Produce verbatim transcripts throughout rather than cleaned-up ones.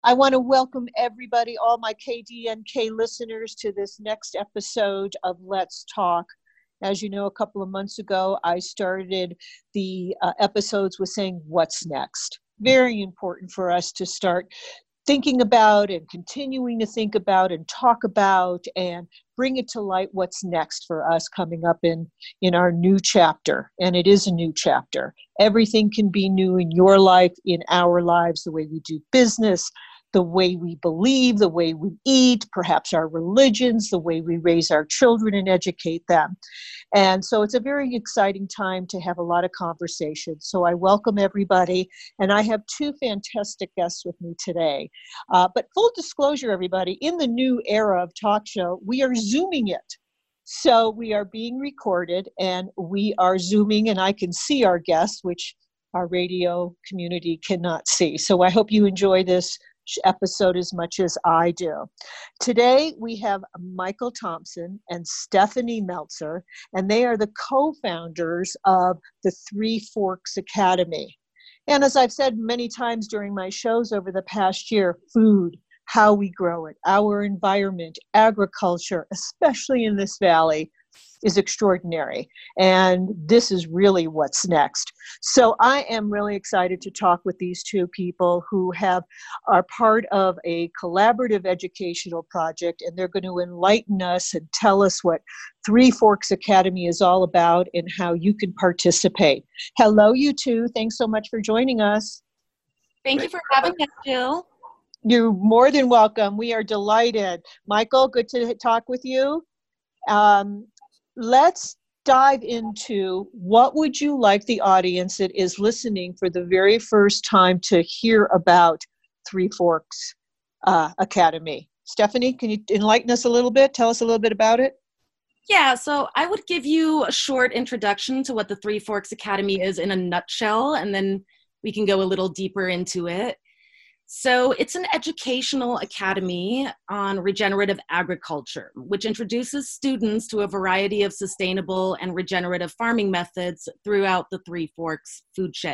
I want to welcome everybody, all my K D N K listeners, to this next episode of Let's Talk. As you know, a couple of months ago, I started the uh, episodes with saying, what's next? Very important for us to start thinking about and continuing to think about and talk about and bring it to light what's next for us coming up in, in our new chapter. And it is a new chapter. Everything can be new in your life, in our lives, the way we do business, the way we believe, the way we eat, perhaps our religions, the way we raise our children and educate them. And so it's a very exciting time to have a lot of conversations. So I welcome everybody. And I have two fantastic guests with me today. Uh, but full disclosure, everybody, in the new era of talk show, we are Zooming it. So we are being recorded and we are Zooming, and I can see our guests, which our radio community cannot see. So I hope you enjoy this episode as much as I do. Today we have Michael Thompson and Stephanie Meltzer, and they are the co-founders of the Three Forks Academy. And as I've said many times during my shows over the past year, food, how we grow it, our environment, agriculture, especially in this valley, is extraordinary. And this is really what's next. So I am really excited to talk with these two people who have are part of a collaborative educational project, and they're going to enlighten us and tell us what Three Forks Academy is all about and how you can participate. Hello, you two. Thanks so much for joining us. Thank you for having us, Jill. You're more than welcome. We are delighted. Michael, good to talk with you. Um, Let's dive into what would you like the audience that is listening for the very first time to hear about Three Forks uh, Academy. Stephanie, can you enlighten us a little bit? Tell us a little bit about it. Yeah, so I would give you a short introduction to what the Three Forks Academy is in a nutshell, and then we can go a little deeper into it. So it's an educational academy on regenerative agriculture, which introduces students to a variety of sustainable and regenerative farming methods throughout the Three Forks food shed.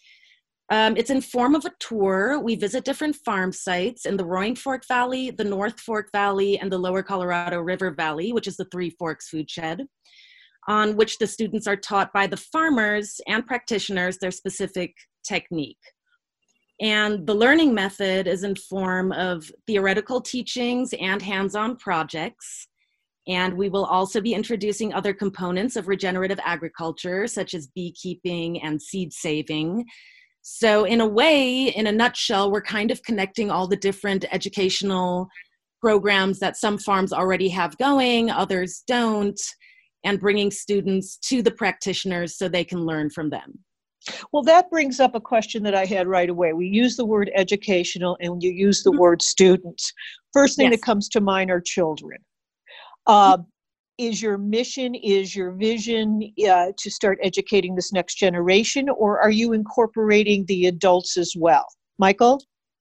Um, it's in form of a tour. We visit different farm sites in the Roaring Fork Valley, the North Fork Valley, and the Lower Colorado River Valley, which is the Three Forks food shed, on which the students are taught by the farmers and practitioners their specific technique. And the learning method is in form of theoretical teachings and hands-on projects. And we will also be introducing other components of regenerative agriculture, such as beekeeping and seed saving. So in a way, in a nutshell, we're kind of connecting all the different educational programs that some farms already have going, others don't, and bringing students to the practitioners so they can learn from them. Well, that brings up a question that I had right away. We use the word educational and you use the word students. First thing Yes. that comes to mind are children. Uh, is your mission, is your vision uh, to start educating this next generation, or are you incorporating the adults as well? Michael?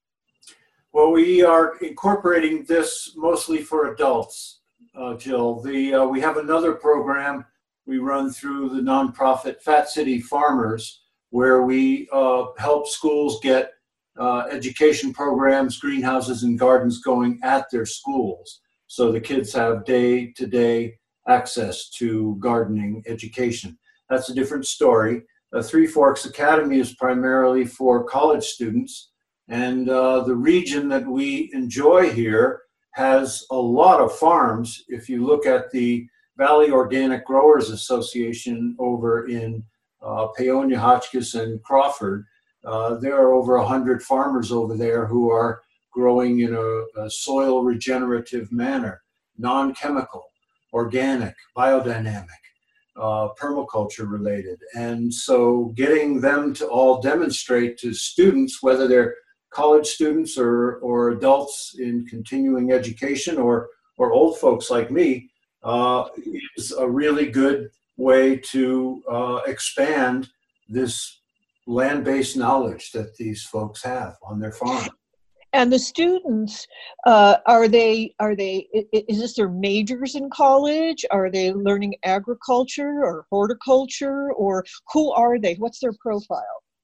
Well, we are incorporating this mostly for adults, uh, Jill. The, uh, we have another program we run through the nonprofit Fat City Farmers, where we uh, help schools get uh, education programs, greenhouses, and gardens going at their schools. So the kids have day-to-day access to gardening education. That's a different story. Uh, Three Forks Academy is primarily for college students, and uh, the region that we enjoy here has a lot of farms. If you look at the Valley Organic Growers Association over in uh, Paonia, Hotchkiss, and Crawford, uh, there are over one hundred farmers over there who are growing in a, a soil regenerative manner, non-chemical, organic, biodynamic, uh, permaculture related. And so getting them to all demonstrate to students, whether they're college students or, or adults in continuing education or, or old folks like me, uh, is a really good way to uh, expand this land-based knowledge that these folks have on their farm. And the students, uh, are they, are they, is this their majors in college? Are they learning agriculture or horticulture, or who are they? What's their profile?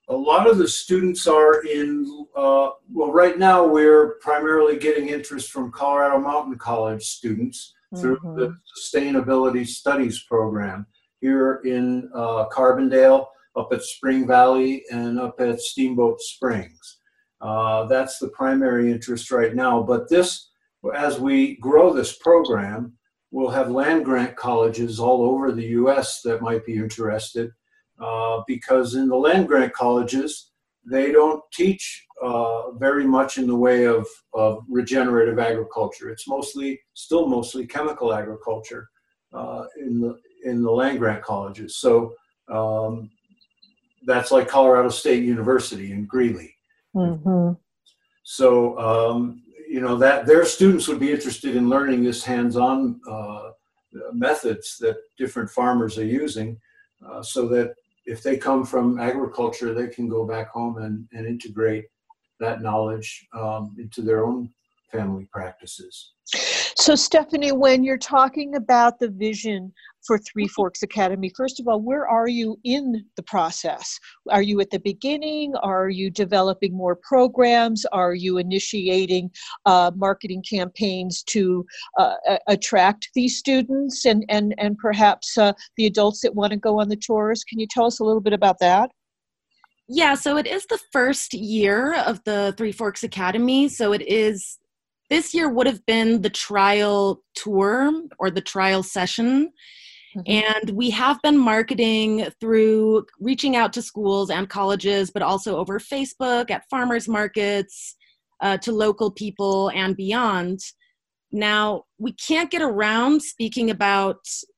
A lot of the students are in, uh, well, right now we're primarily getting interest from Colorado Mountain College students through Mm-hmm. the Sustainability Studies program here in uh, Carbondale, up at Spring Valley, and up at Steamboat Springs. Uh, that's the primary interest right now. But this, as we grow this program, we'll have land-grant colleges all over the U S that might be interested. Uh, because in the land-grant colleges, they don't teach uh, very much in the way of, of regenerative agriculture. It's mostly, still mostly chemical agriculture uh, in the in the land-grant colleges. So um, that's like Colorado State University in Greeley. Mm-hmm. So um, you know that their students would be interested in learning this hands-on uh, methods that different farmers are using, uh, so that if they come from agriculture, they can go back home and, and integrate that knowledge um, into their own family practices. So Stephanie, when you're talking about the vision for Three Forks Academy, first of all, where are you in the process? Are you at the beginning? Are you developing more programs? Are you initiating uh, marketing campaigns to uh, a- attract these students and, and, and perhaps uh, the adults that want to go on the tours? Can you tell us a little bit about that? Yeah, so it is the first year of the Three Forks Academy. So it is, this year would have been the trial tour or the trial session. Mm-hmm. And we have been marketing through reaching out to schools and colleges, but also over Facebook, at farmers markets, uh, to local people and beyond. Now, we can't get around speaking about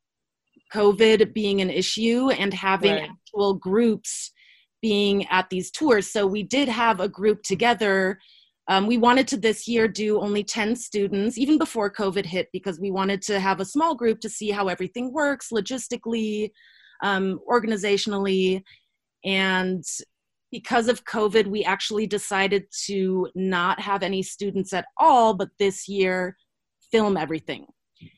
COVID being an issue and having Right. actual groups being at these tours. So we did have a group together. Um, we wanted to this year do only ten students, even before COVID hit, because we wanted to have a small group to see how everything works logistically, um, organizationally. And because of COVID, we actually decided to not have any students at all, but this year film everything.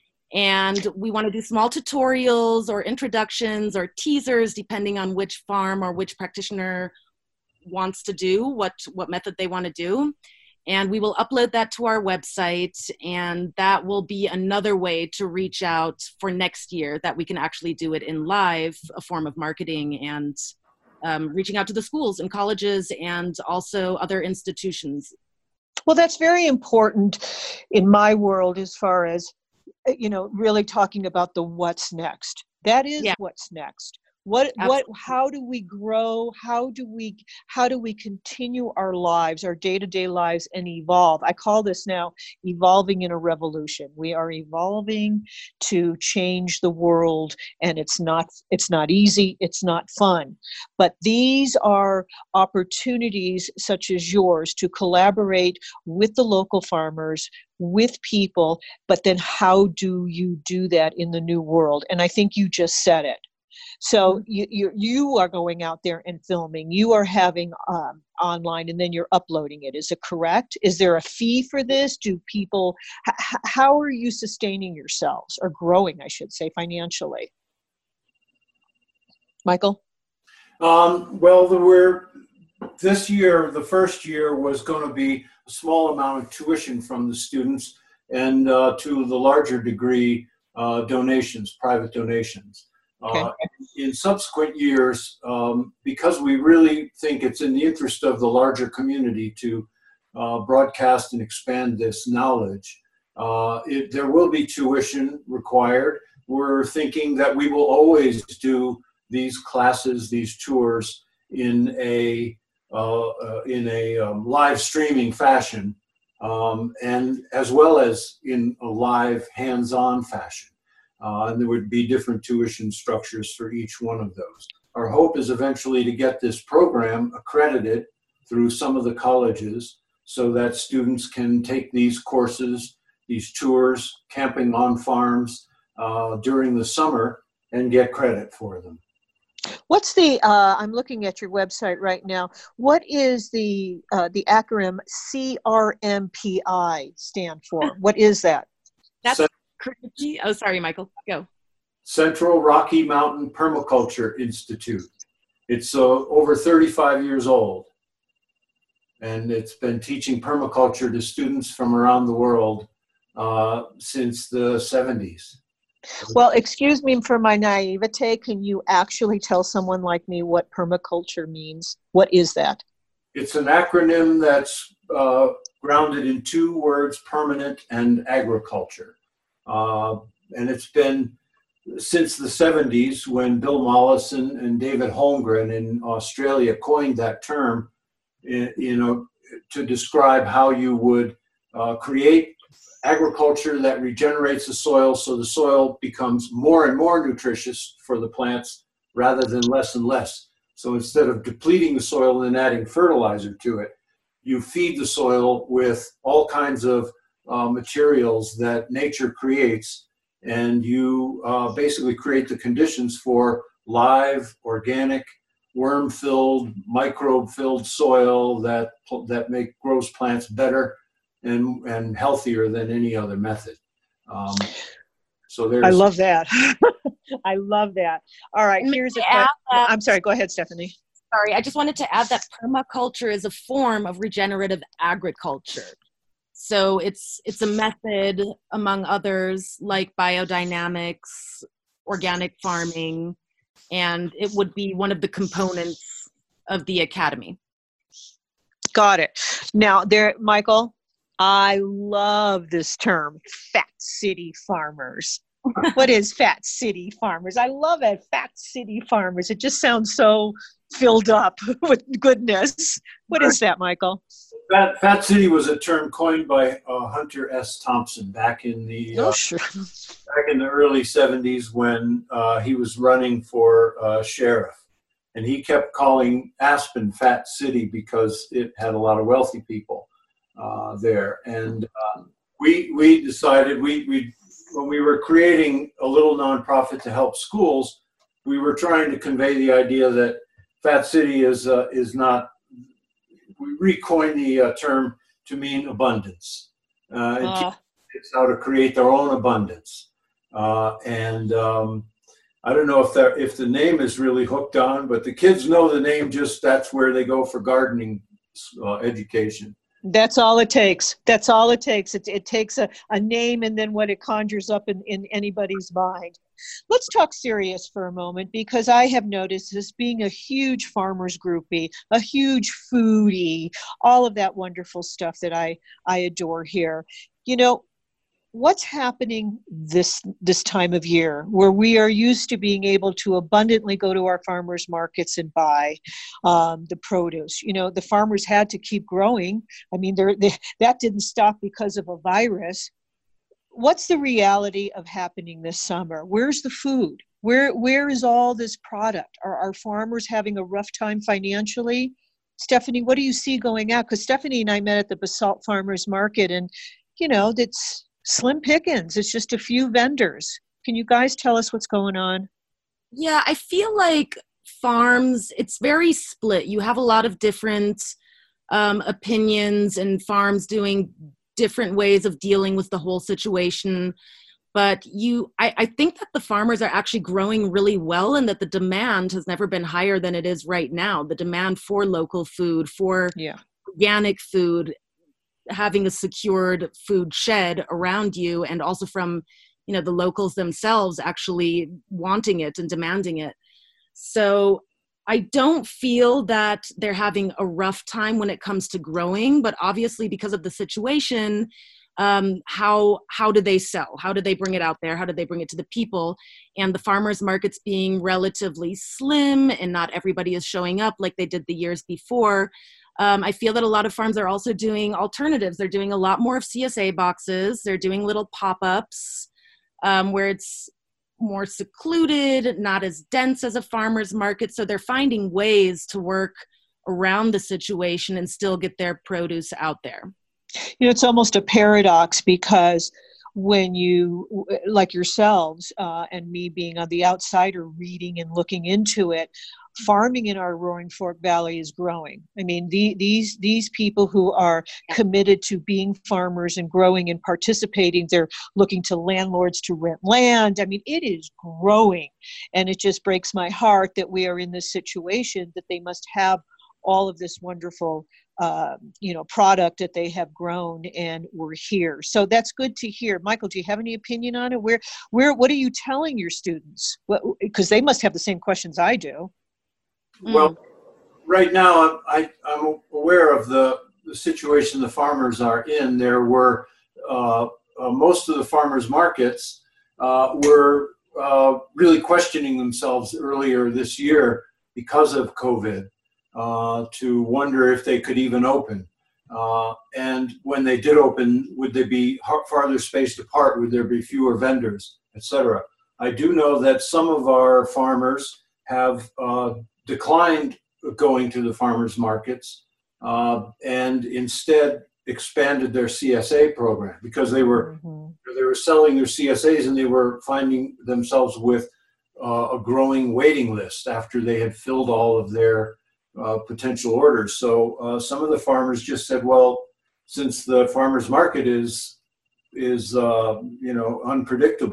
And we want to do small tutorials or introductions or teasers, depending on which farm or which practitioner wants to do, what, what method they want to do. And we will upload that to our website, and that will be another way to reach out for next year, that we can actually do it in live, a form of marketing and um, reaching out to the schools and colleges and also other institutions. Well, that's very important in my world as far as, you know, really talking about the what's next. That is Yeah. what's next. What, Absolutely. what, how do we grow? How do we, how do we continue our lives, our day-to-day lives, and evolve? I call this now evolving in a revolution. We are evolving to change the world, and it's not, it's not easy. It's not fun, but these are opportunities such as yours to collaborate with the local farmers, with people, but then how do you do that in the new world? And I think you just said it. So you, you you are going out there and filming, you are having um, online, and then you're uploading it. Is it correct? Is there a fee for this? Do people, h- how are you sustaining yourselves, or growing, I should say, financially? Michael? Um, well, the, we're, this year, the first year was going to be a small amount of tuition from the students, and uh, to the larger degree, uh, donations, private donations. Okay. Uh, in subsequent years, um, because we really think it's in the interest of the larger community to uh, broadcast and expand this knowledge, uh, it, there will be tuition required. We're thinking that we will always do these classes, these tours, in a uh, uh, in a um, live streaming fashion, um, and as well as in a live hands-on fashion. Uh, and there would be different tuition structures for each one of those. Our hope is eventually to get this program accredited through some of the colleges so that students can take these courses, these tours, camping on farms uh, during the summer and get credit for them. What's the, uh, I'm looking at your website right now. What is the, uh, the acronym C R M P I stand for? What is that? That's Oh, sorry, Michael. Go. Central Rocky Mountain Permaculture Institute. It's uh, over thirty-five years old, and it's been teaching permaculture to students from around the world uh, since the seventies. Well, excuse me for my naivete. Can you actually tell someone like me what permaculture means? What is that? It's an acronym that's uh, grounded in two words, permanent and agriculture. Uh, and it's been since the seventies when Bill Mollison and David Holmgren in Australia coined that term, you know, to describe how you would uh, create agriculture that regenerates the soil so the soil becomes more and more nutritious for the plants rather than less and less. So instead of depleting the soil and adding fertilizer to it, you feed the soil with all kinds of uh, materials that nature creates, and you uh, basically create the conditions for live, organic, worm-filled, microbe-filled soil that that make grows plants better and and healthier than any other method. Um, so there's. I love that. I love that. All right, And here's a may I question. add that- I'm sorry. Go ahead, Stephanie. Sorry, I just wanted to add that permaculture is a form of regenerative agriculture. So it's it's a method, among others, like biodynamics, organic farming, and it would be one of the components of the academy. Got it. Now, there, Michael, I love this term, fat city farmers. What is fat city farmers? I love it, fat city farmers. It just sounds so filled up with goodness. What is that, Michael? Fat, Fat City was a term coined by uh, Hunter S. Thompson back in the uh, Oh, sure. back in the early seventies when uh, he was running for uh, sheriff, and he kept calling Aspen Fat City because it had a lot of wealthy people uh, there. And um, we we decided we we when we were creating a little nonprofit to help schools, we were trying to convey the idea that Fat City is uh, is not. We recoined the uh, term to mean abundance. Uh, and Uh, it's how to create their own abundance. Uh, and um, I don't know if that if the name is really hooked on, but the kids know the name. Just that's where they go for gardening uh, education. That's all it takes. That's all it takes. It, it takes a, a name and then what it conjures up in, in anybody's mind. Let's talk serious for a moment, because I have noticed this being a huge farmers groupie, a huge foodie, all of that wonderful stuff that I, I adore here. You know, what's happening this this time of year where we are used to being able to abundantly go to our farmers markets and buy um, the produce? You know, the farmers had to keep growing. I mean, they're, they, that didn't stop because of a virus. What's the reality of happening this summer? Where's the food? Where where is all this product? Are our farmers having a rough time financially? Stephanie, what do you see going out? Because Stephanie and I met at the Basalt Farmers Market, and you know, it's slim pickings. It's just a few vendors. Can you guys tell us what's going on? Yeah, I feel like farms, it's very split. You have a lot of different um, opinions and farms doing different ways of dealing with the whole situation. But you, I, I think that the farmers are actually growing really well, and that the demand has never been higher than it is right now. The demand for local food, for Yeah. organic food, having a secured food shed around you, and also from, you know, the locals themselves actually wanting it and demanding it. So I don't feel that they're having a rough time when it comes to growing, but obviously because of the situation, um, how how do they sell? How do they bring it out there? How do they bring it to the people? And the farmers markets being relatively slim and not everybody is showing up like they did the years before. Um, I feel that a lot of farms are also doing alternatives. They're doing a lot more of C S A boxes. They're doing little pop-ups um, where it's more secluded, not as dense as a farmer's market. So they're finding ways to work around the situation and still get their produce out there. You know, it's almost a paradox, because when you, like yourselves uh, and me being on the outsider reading and looking into it, farming in our Roaring Fork Valley is growing. I mean, the, these these people who are committed to being farmers and growing and participating, they're looking to landlords to rent land. I mean, it is growing. And it just breaks my heart that we are in this situation that they must have all of this wonderful uh, you know, product that they have grown, and we're here. So that's good to hear. Michael, do you have any opinion on it? Where, where, what are you telling your students? Because they must have the same questions I do. Well, right now, I, I'm aware of the, the situation the farmers are in. There were, uh, uh, most of the farmers markets uh, were uh, really questioning themselves earlier this year because of COVID uh, to wonder if they could even open. Uh, and when they did open, would they be farther spaced apart? Would there be fewer vendors, et cetera? I do know that some of our farmers have uh, declined going to the farmers markets uh, and instead expanded their C S A program because they were mm-hmm. they were selling their C S As and they were finding themselves with uh, a growing waiting list after they had filled all of their uh, potential orders. So uh, some of the farmers just said, well, since the farmers market is is uh, you know unpredictable,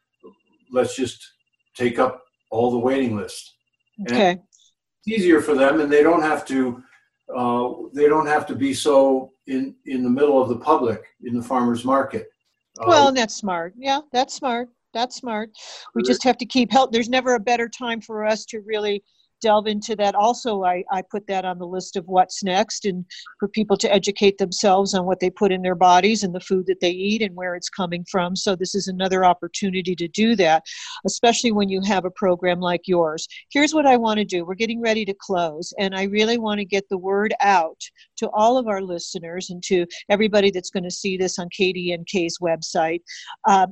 let's just take up all the waiting list. Okay. And it's easier for them, and they don't have to. Uh, they don't have to be so in in the middle of the public in the farmers market. Uh, well, that's smart. Yeah, that's smart. That's smart. We just have to keep help. There's never a better time for us to really delve into that. Also, I, I put that on the list of what's next, and for people to educate themselves on what they put in their bodies and the food that they eat and where it's coming from. So this is another opportunity to do that, especially when you have a program like yours. Here's what I want to do. We're getting ready to close, and I really want to get the word out to all of our listeners and to everybody that's going to see this on K D N K's website. Uh,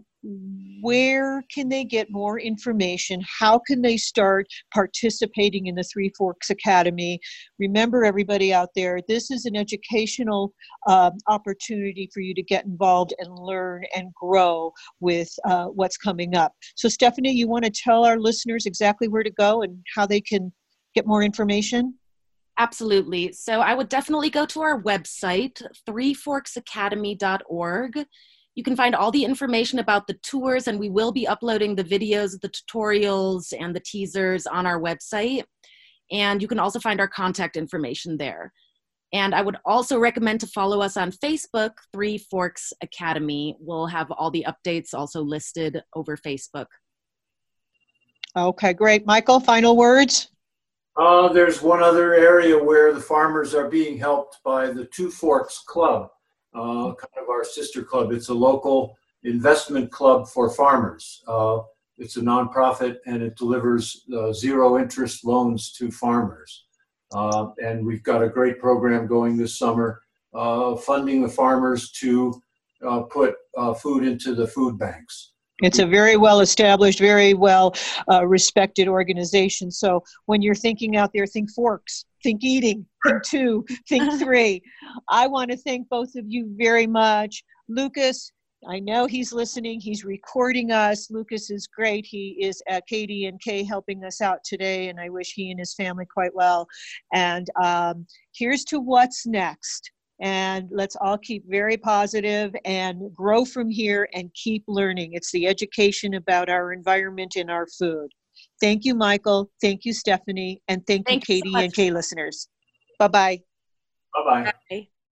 where can they get more information? How can they start participating in the Three Forks Academy? Remember, everybody out there, this is an educational uh, opportunity for you to get involved and learn and grow with uh, what's coming up. So Stephanie, you want to tell our listeners exactly where to go and how they can get more information? Absolutely. So I would definitely go to our website, three forks academy dot org. You can find all the information about the tours, and we will be uploading the videos, the tutorials, and the teasers on our website. And you can also find our contact information there. And I would also recommend to follow us on Facebook, Three Forks Academy. We'll have all the updates also listed over Facebook. Okay, great. Michael, final words? Uh, there's one other area where the farmers are being helped by the Two Forks Club. Uh, kind of our sister club. It's a local investment club for farmers. Uh, it's a nonprofit, and it delivers uh, zero interest loans to farmers. Uh, and we've got a great program going this summer, uh, funding the farmers to uh, put uh, food into the food banks. It's a very well established, very well uh, respected organization. So when you're thinking out there, think forks, think eating, think two, think three. I want to thank both of you very much. Lucas, I know he's listening. He's recording us. Lucas is great. He is at K D N K helping us out today, and I wish he and his family quite well. And um, here's to what's next. And let's all keep very positive and grow from here and keep learning. It's the education about our environment and our food. Thank you, Michael. Thank you, Stephanie. And thank, thank you, K D N K listeners. Bye-bye. Bye-bye. Bye.